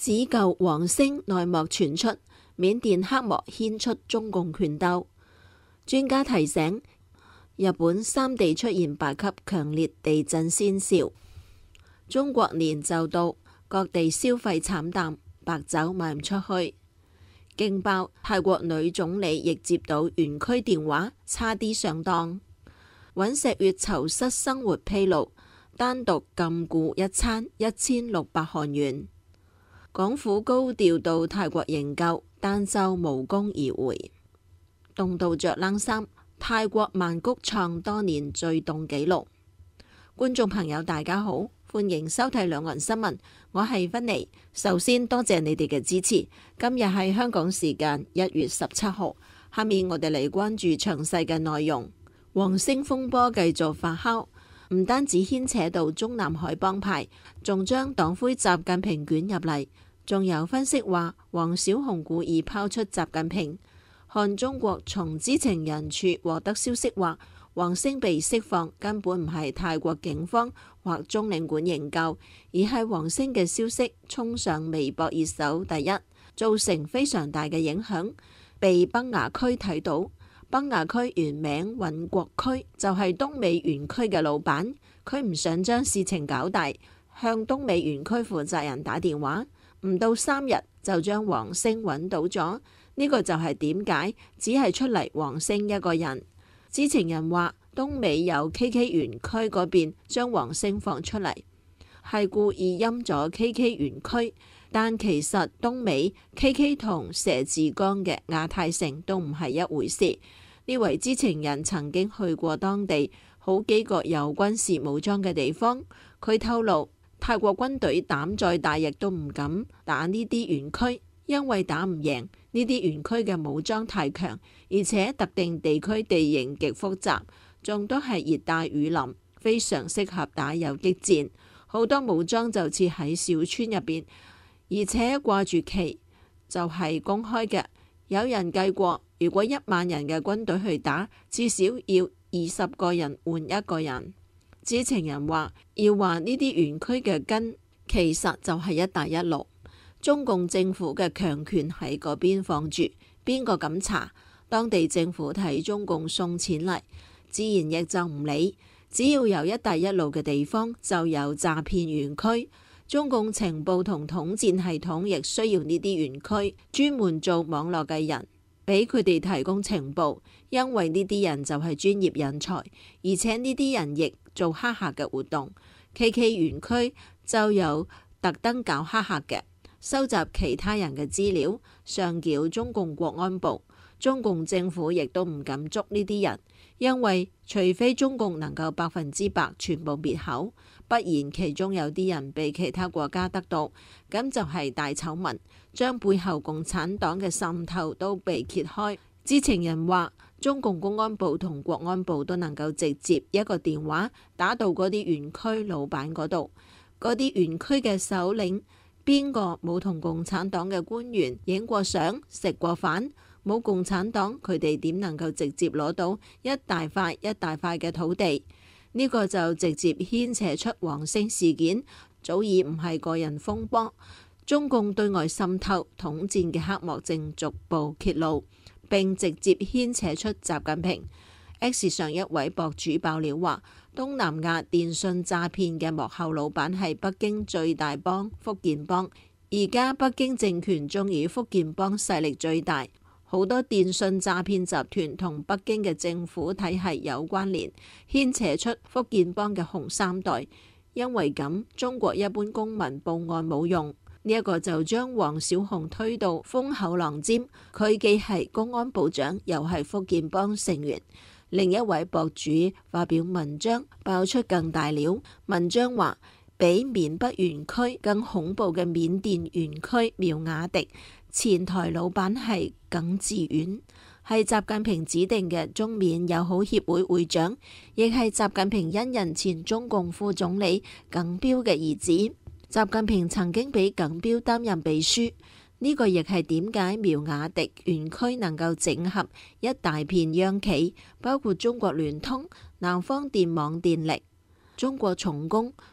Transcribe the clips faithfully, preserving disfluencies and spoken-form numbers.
只救黃星內幕傳出，緬甸黑幕牽出中共拳鬥。專家提醒，日本三地出現八級強烈地震先兆。中國年就到，各地消費慘淡，白酒賣唔出去。勁爆！泰國女總理亦接到園區電話，差啲上當。尹錫悅囚室生活披露，單獨禁錮一餐一千六百韓元。港府高調到泰國營救，單周無功而回。凍到着冷衫，泰國曼谷創多年最凍紀錄。觀眾朋友大家好，歡迎收睇兩岸新聞，我係芬妮。首先多謝你哋嘅支持。今日係香港時間一月十七號，下面我哋嚟關注詳細嘅內容。黃星風波繼續發酵，唔單止牽扯到中南海幫派，仲將黨魁習近平捲入嚟。仲有分析話，黃小紅故意拋出習近平。看中國從知情人處獲得消息話，黃星被釋放根本唔係泰國警方或中領館營救，而係黃星嘅消息衝上微博熱搜第一，造成非常大嘅影響。被崩牙區睇到，崩牙區原名允國區，就係東美園區嘅老闆，佢唔想將事情搞大，向東美園區負責人打電話。唔到三日就將黃星揾到咗，呢個就係點解只係出嚟黃星一個人。知情人話，東美有 K K 園區嗰邊將黃星放出嚟，係故意陰咗 K K 園區，但其實東美 K K 同蛇字江嘅亞太城都唔係一回事。呢位知情人曾經去過當地好幾個有軍事武裝嘅地方，佢透露，泰國軍隊膽再大亦都唔敢打呢啲園區，因為打唔贏。呢啲園區嘅武裝太強，而且特定地區地形極複雜，仲都係熱帶雨林，非常適合打游擊戰。好多武裝就設喺小村入邊，而且掛住旗，就係公開嘅。有人計過，如果一萬人嘅軍隊去打，至少要二十個人換一個人。知情人話，要話呢啲園區嘅根，其實就係一帶一路。中共政府嘅強權喺嗰邊放住，邊個敢查？當地政府睇中共送錢嚟，自然亦就唔理。只要有一帶一路嘅地方，就有詐騙園區。中共情報同統戰系統亦需要呢啲園區，專門做網絡嘅人，俾佢哋提供情報。因為呢啲人就係專業人才，而且呢啲人亦做黑客嘅活動。K K 園區就有特登搞黑客嘅，收集其他人嘅資料，上繳中共國安部。中共政府亦都唔敢捉呢啲人，因為除非中共能夠百分之百全部滅口，不然其中有啲人被其他國家得到，咁就係大醜聞，將背後共產黨嘅滲透都被揭開。知情人話，中共公安部同國安部都能夠直接一個電話打到嗰啲園區老闆嗰度，嗰啲園區嘅首領邊個冇同共產黨嘅官員影過相、食過飯？冇共產黨，佢哋點能夠直接攞到一大塊一大塊嘅土地？呢個就直接牽扯出黃星事件，早已唔係個人風波。中共對外滲透統戰嘅黑幕正逐步揭露，並直接牽扯出習近平。X 上一位博主爆料話，東南亞電信詐騙嘅幕後老闆係北京最大幫福建幫，而家北京政權中以福建幫勢力最大，好多電信詐騙集團同北京嘅政府體系有關聯，牽扯出福建幫嘅紅三代。因為咁，中國一般公民報案冇用，呢、這、一個就將黃小紅推到風口浪尖。佢既係公安部長，又係福建幫成員。另一位博主發表文章爆出更大料，文章話，比緬北園區更恐怖嘅緬甸園區苗雅迪前台老闆係耿志遠，係習近平指定嘅中緬友好協會會長，亦係習近平恩人前中共副總理耿彪嘅兒子。習近平曾經俾耿彪擔任秘書，呢、這個亦係點解苗雅迪園區能夠整合一大片央企，包括中國聯通、南方電網電力、中國重工、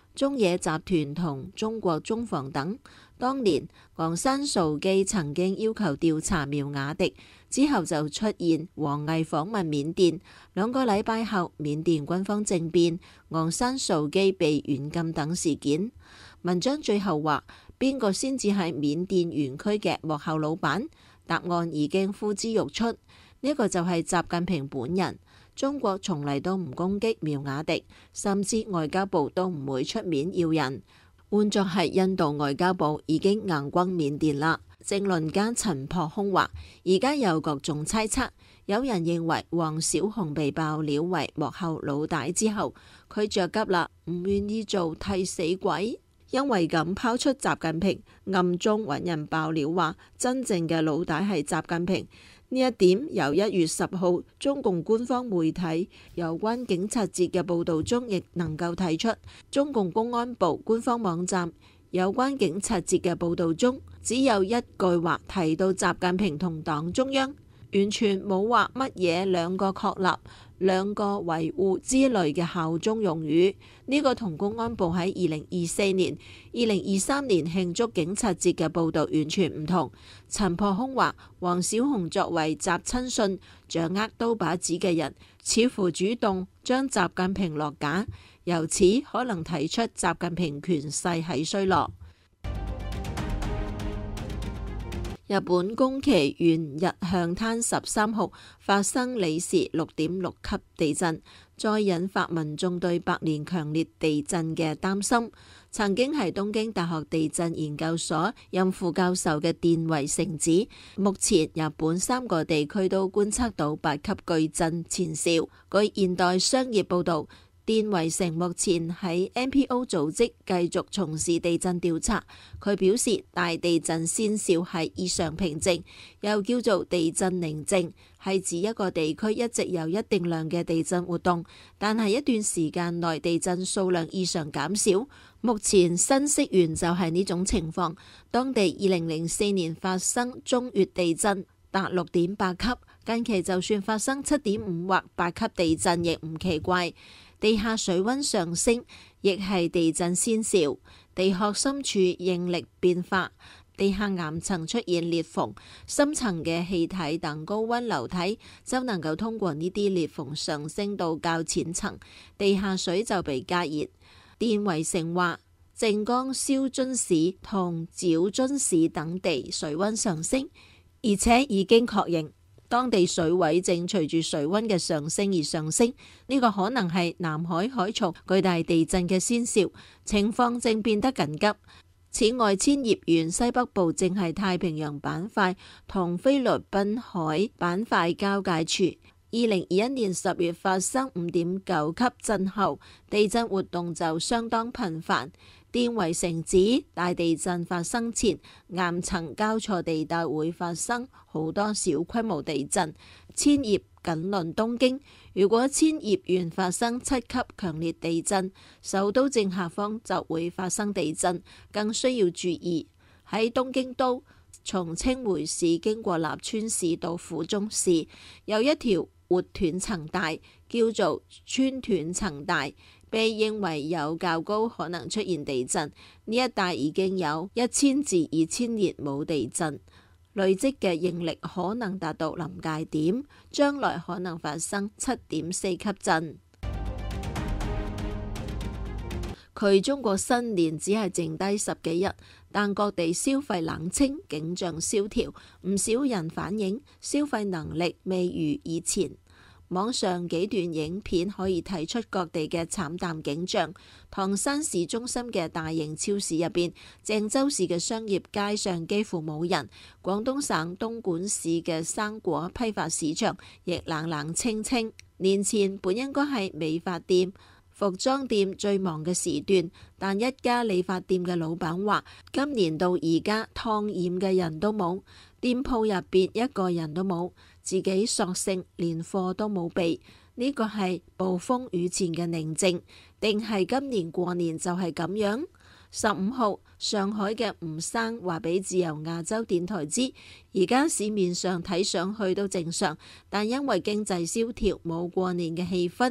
中冶集團同中國中防等。當年昂山素姬曾經要求調查苗雅迪，之後就出現王毅訪問緬甸，兩個禮拜後緬甸軍方政變，昂山素姬被軟禁等事件。文章最後話，邊個先至係緬甸園區嘅幕後老闆？答案已經呼之欲出，呢個就係習近平本人。中國從嚟都唔攻擊苗雅迪，甚至外交部都唔會出面要人。換作係印度外交部已經硬轟緬甸啦。政論家陳樸空話，而家有各種猜測，有人認為王小洪被爆料為幕後老大之後，佢着急啦，唔願意做替死鬼，因為咁拋出習近平，暗中揾人爆料話真正嘅老大係習近平。呢一點由一月十號中共官方媒體有關警察節嘅報導中亦能夠睇出。中共公安部官方網站有關警察節嘅報導中，只有一句話提到習近平同黨中央，完全冇話乜嘢兩個確立、兩個維護之類嘅效忠用語。呢、這個同公安部喺二零二四年、二零二三年慶祝警察節嘅報導完全唔同。陳樸空話，王小洪作為習親信、掌握刀把子嘅人，似乎主動將習近平落架，由此可能睇出習近平權勢喺衰落。日本宮崎縣日向灘十三號發生里氏六點六級地震，再引發民眾對百年強烈地震嘅擔心。曾經係東京大學地震研究所任副教授嘅電圍誠指，目前日本三個地區都觀測到八級巨震前兆。據現代商業報導，電圍誠目前喺 N P O 組織繼續從事地震調查。佢表示，大地震先兆係異常平靜，又叫做地震寧靜，係指一個地區一直有一定量嘅地震活動，但係一段時間內地震數量異常減少。目前新潟縣就係呢種情況，當地二零零四年發生中越地震達六點八級，近期就算發生七點五或八級地震亦唔奇怪。地下水溫上升亦係地震先兆，地殼深處應力變化，地下岩層出現裂縫，深層嘅氣體等高溫流體就能夠通過呢啲裂縫上升到較淺層，地下水就被加熱。電圍誠話，靜岡燒津市同沼津市等地水溫上升，而且已經確認當地水位正隨住水溫嘅上升而上升，呢、這個可能係南海海槽巨大地震嘅先兆，情況正變得緊急。此外，千葉縣西北部正係太平洋板塊同菲律賓海板塊交界處。二零二一年十月發生五點九級震後，地震活動就相當頻繁。電圍誠指大地震發生前，岩層交錯地帶會發生好多小規模地震。千葉緊鄰東京，如果千葉縣發生七級強烈地震，首都正下方就會發生地震，更需要注意。喺東京都，從青梅市經過立川市到府中市，有一條活斷層帶，叫做穿斷層帶，被認為有較高可能出現地震。呢一帶已經有一千至二千年冇地震，累積嘅應力可能達到臨界點，將來可能發生七點四級震。距中國新年只係剩低十幾日，但各地消費冷清，景象蕭條，唔少人反映消費能力未如以前。網上幾段影片可以睇出各地嘅慘淡景象。唐山市中心嘅大型超市入邊，鄭州市嘅商業街上幾乎冇人。廣東省東莞市嘅生果批發市場亦冷冷清清。年前本應該係美髮店、服裝店最忙嘅時段，但一家理髮店嘅老闆話，今年到而家燙染嘅人都冇，店鋪入邊一個人都冇，自己索性連貨都冇備。呢個係暴風雨前嘅寧靜，定係今年過年就係咁樣？十五號，上海嘅吳生話俾自由亞洲電台知，而家市面上睇上去都正常，但因為經濟蕭條，冇過年嘅氣氛。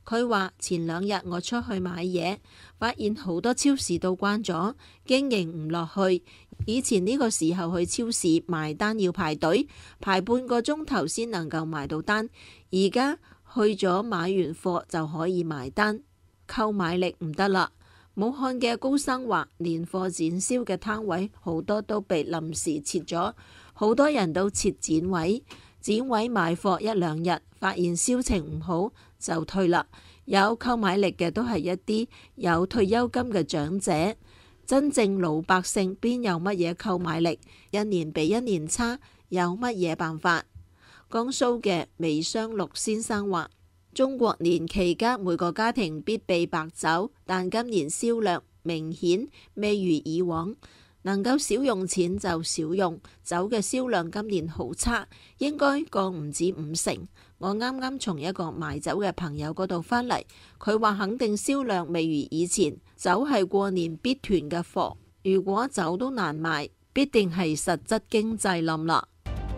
佢話前兩日我出去買嘢，發現好多超市都關咗，經營唔落去。以前呢個時候去超市埋單要排隊，排半個鐘頭先能夠埋到單。而家去咗買完貨就可以埋單，購買力唔得啦。武漢嘅高生話，年貨展銷嘅攤位好多都被臨時撤咗，好多人都撤展位，展位賣貨一兩日，發現銷情唔好就退啦。有購買力嘅都係一啲有退休金嘅長者，真正老百姓邊有乜嘢購買力？一年比一年差，有乜嘢辦法？江蘇嘅微商陸先生話，中國年期間每個家庭必備白酒，但今年銷量明顯未如以往，能夠少用錢就少用，酒嘅銷量今年好差，應該降唔止五成。我啱啱從一個賣酒嘅朋友嗰度返嚟，佢話肯定銷量未如以前，酒係過年必囤嘅貨，如果酒都難賣，必定係實質經濟冧啦。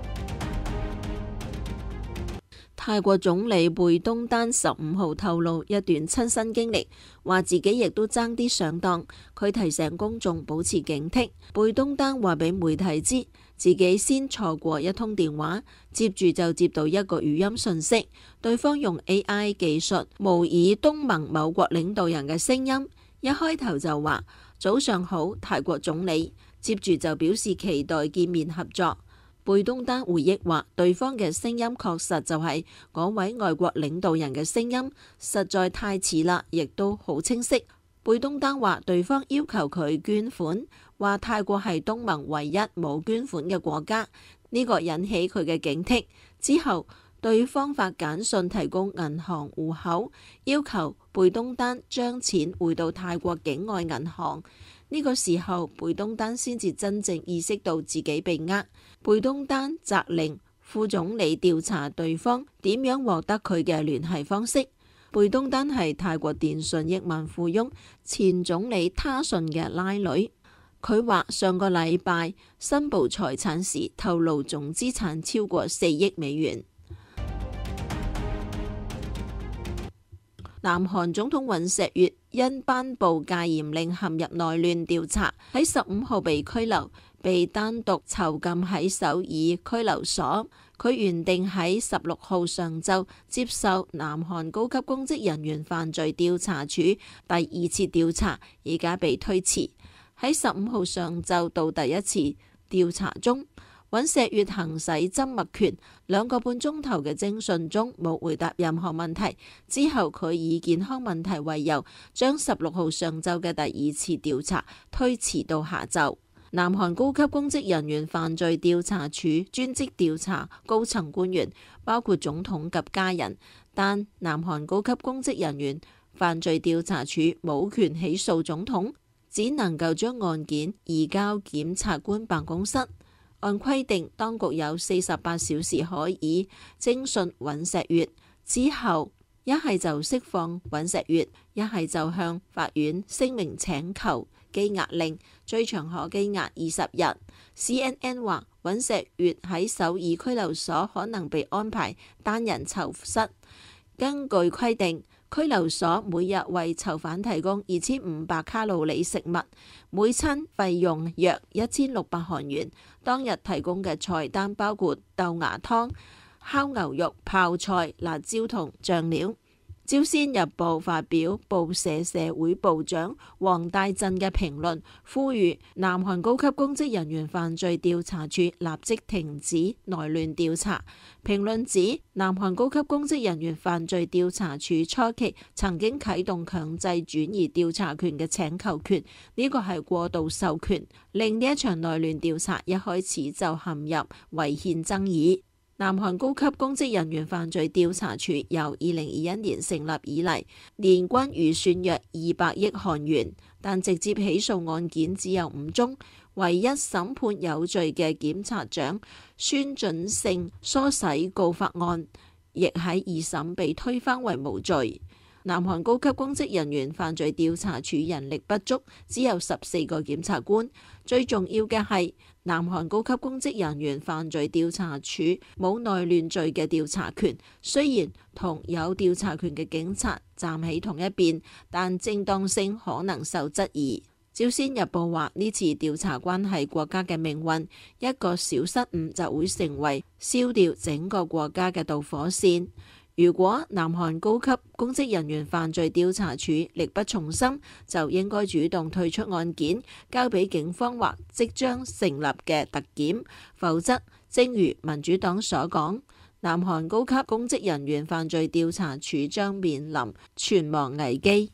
泰國總理貝東丹十五號透露一段親身經歷，話自己亦都爭啲上當。佢提醒公眾保持警惕。貝東丹話俾媒體知，自己先錯過一通電話，接住就接到一個語音訊息，對方用 A I 技術模擬東盟某國領導人嘅聲音，一開頭就話早上好，泰國總理，接住就表示期待見面合作。貝東丹回憶話，對方嘅聲音確實就係嗰位外國領導人嘅聲音，實在太似啦，亦都好清晰。貝東丹話，對方要求佢捐款，話泰國係東盟唯一冇捐款嘅國家，呢個引起佢嘅警惕。之後，對方發簡訊提供銀行戶口，要求貝東丹將錢匯到泰國境外銀行。呢個時候，貝東丹先至真正意識到自己被呃。貝東丹責令副總理調查對方點樣獲得佢嘅聯繫方式。貝東丹係泰國電信億萬富翁前總理他信嘅拉女。佢話上個禮拜申報財產時透露總資產超過四億美元。南韓總統尹錫悅因頒布戒嚴令陷入內亂調查，喺十五號被拘留，被單獨囚禁喺首爾拘留所。佢原定喺十六號上晝接受南韓高級公職人員犯罪調查處第二次調查，而家被推遲。喺十五號上晝到第一次調查中，尹錫悅行使緘默權，兩個半鐘頭嘅偵訊中冇回答任何問題。之後佢以健康問題為由，將十六號上晝嘅第二次調查推遲到下晝。南韓高級公職人員犯罪調查處專職調查高層官員，包括總統及家人，但南韓高級公職人員犯罪調查處冇權起訴總統，只能夠將案件移交檢察官辦公室。按規定，當局有四十八小時可以偵訊尹錫悅，之後一係就釋放尹錫悅，一係就向法院聲明請求羈押令，最長可羈押二十日。C N N 話尹錫悅喺首爾拘留所可能被安排單人囚室。根據規定，拘留所每日為囚犯提供二千五百卡路里食物，每餐費用約一千六百韓元。當日提供嘅菜單包括豆芽湯、烤牛肉、泡菜、辣椒同醬料。朝鮮日報發表報社社會部長黃大鎮嘅評論，呼籲南韓高級公職人員犯罪調查處立即停止內亂調查。評論指，南韓高級公職人員犯罪調查處初期曾經啟動強制轉移調查權嘅請求權，呢個係過度授權，令呢一場內亂調查一開始就陷入違憲爭議。南韓高級公職人員犯罪調查處由二零二一年成立以嚟，年均預算約二百億韓元，但直接起訴案件只有五宗。唯一審判有罪嘅檢察長孫準勝疏洗告發案，亦喺二審被推翻為無罪。 南韓高級公職人員犯罪調查處人力不足，只有十四個檢察官。最重要嘅係，南韓高級公職人員犯罪調查處冇內亂罪嘅調查權，雖然同有調查權嘅警察站喺同一邊，但正當性可能受質疑。朝鮮日報話呢次調查關係國家嘅命運，一個小失誤就會成為燒掉整個國家嘅導火線。如果南韓高級公職人員犯罪調查處力不從心，就應該主動退出案件，交俾警方或即將成立嘅特檢，否則正如民主黨所講，南韓高級公職人員犯罪調查處將面臨存亡危機。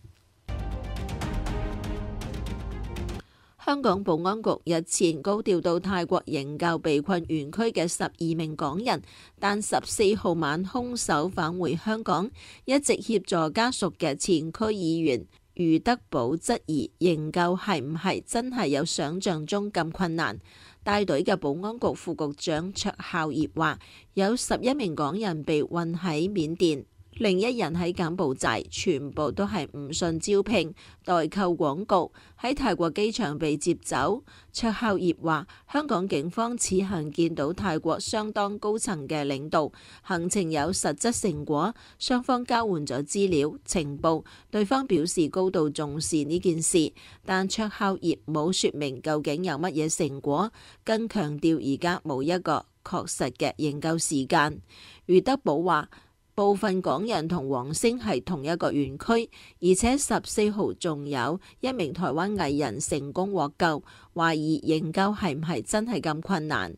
香港保安局日前高調到泰國營救被困園區嘅十二名港人，但十四號晚兇手返回香港，一直協助家屬嘅前區議員余德寶質疑營救係唔係真係有想象中咁困難。帶隊嘅保安局副局長卓孝業話，有十一名港人被困喺緬甸，另一人喺柬埔寨，全部都係唔信招聘、代購廣告，喺泰國機場被接走。卓孝業話，香港警方此行見到泰國相當高層嘅領導，行程有實質成果，雙方交換咗資料情報，對方表示高度重視呢件事，但卓孝業冇說明究竟有乜嘢成果，更強調而家冇一個確實嘅營救時間。余德寶話，部分港人同黃星係同一個園區，而且十四號仲有一名台灣藝人成功獲救，懷疑營救係唔係真係咁困難。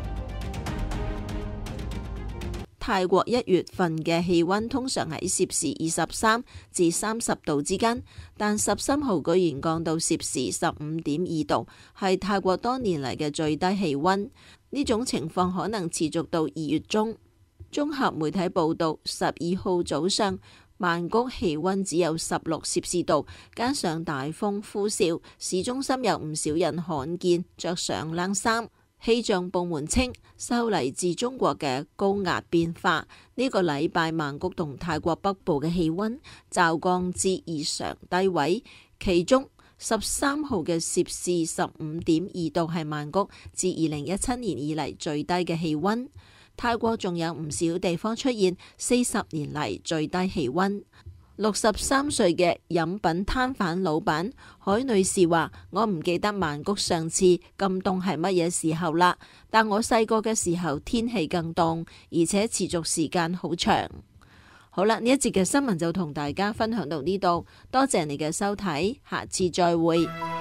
泰國一月份嘅氣溫通常喺攝氏二十三至三十度之間，但十三號居然降到攝氏十五點二度，係泰國多年嚟嘅最低氣溫。呢種情況可能持續到二月中。綜合媒體報道，十二號早上曼谷氣溫只有十六攝氏度，加上大風呼嘯，市中心有唔少人罕見着上冷衫。氣象部門稱，受嚟自中國嘅高壓變化，呢、這個禮拜曼谷同泰國北部嘅氣溫驟降至異常低位，其中十三號嘅攝氏十五點二度係曼谷自二零一七年以嚟最低嘅氣溫。泰國仲有唔少地方出現四十年嚟最低氣溫。六十三歲嘅飲品攤販老闆海女士話：我唔記得曼谷上次咁凍係乜嘢時候啦，但我細個嘅時候天氣更凍，而且持續時間好長。好啦，呢一節嘅新聞就同大家分享到呢度，多謝你嘅收睇，下次再會。